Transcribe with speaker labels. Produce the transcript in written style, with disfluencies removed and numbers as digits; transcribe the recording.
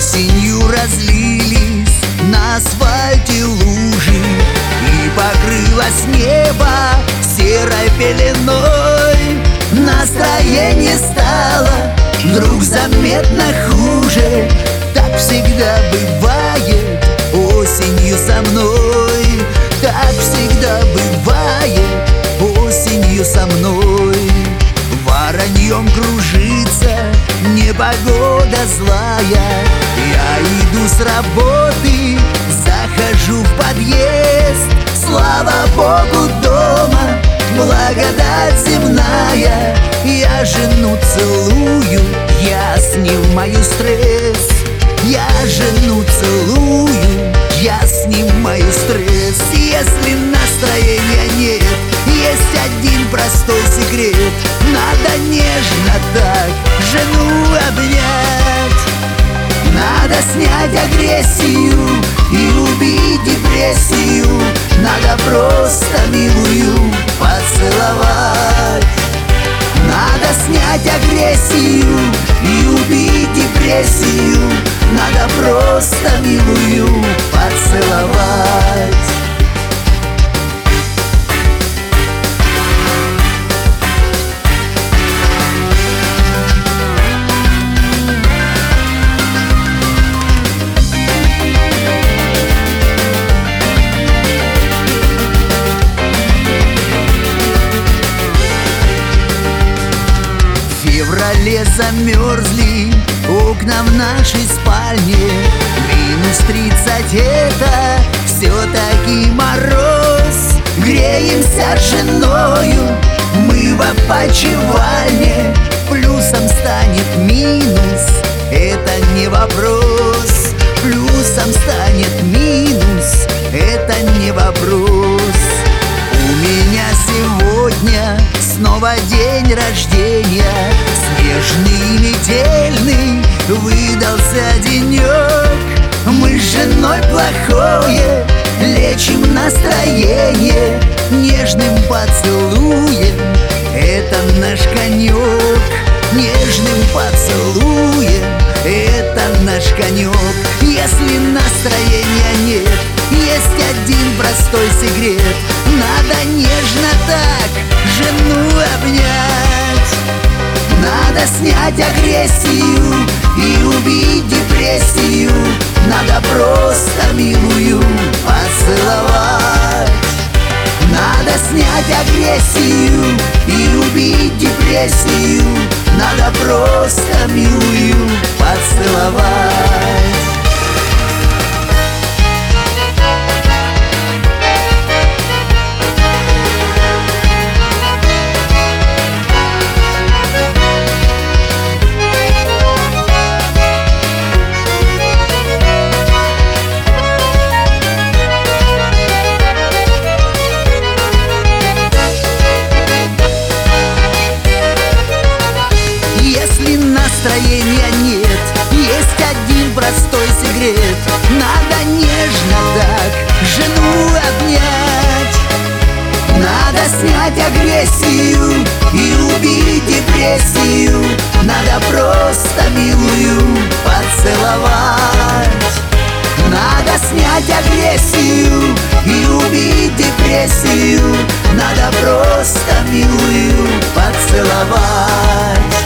Speaker 1: Осенью разлились на асфальте лужи, и покрылось небо серой пеленой. Настроение стало вдруг заметно хуже. Так всегда бывает осенью со мной. Так всегда бывает осенью со мной. Вороньем кружится непогода злая. Я иду с работы, захожу в подъезд. Слава Богу, дома благодать земная. Я жену целую, я снимаю стресс. Я жену целую, я снимаю стресс. Если настроения нет, есть один простой секрет. Надо нежно так жену обнять. Надо снять агрессию и убить депрессию. Надо просто милую поцеловать. Надо снять агрессию и убить депрессию. Надо просто милую поцеловать. В феврале замерзли окна в нашей спальне. -30 это все-таки мороз. Греемся с женою мы в опочивальне. Плюсом станет минус, это не вопрос. Плюсом станет минус, это не вопрос. У меня сегодня снова день рождения. Снежный и метельный выдался денек. Мы с женой плохое лечим настроение нежным поцелуем. Это наш конек. Нежным поцелуем. Это наш конек. Если настроения нет, есть один простой секрет. Надо нежно так жену обнять. Надо снять агрессию и убить депрессию. Надо просто милую поцеловать. Надо снять агрессию и убить депрессию. Надо просто милую поцеловать. Настроения нет, есть один простой секрет. Надо нежно так жену обнять. Надо снять агрессию и убить депрессию. Надо просто милую поцеловать. Надо снять агрессию и убить депрессию. Надо просто милую поцеловать.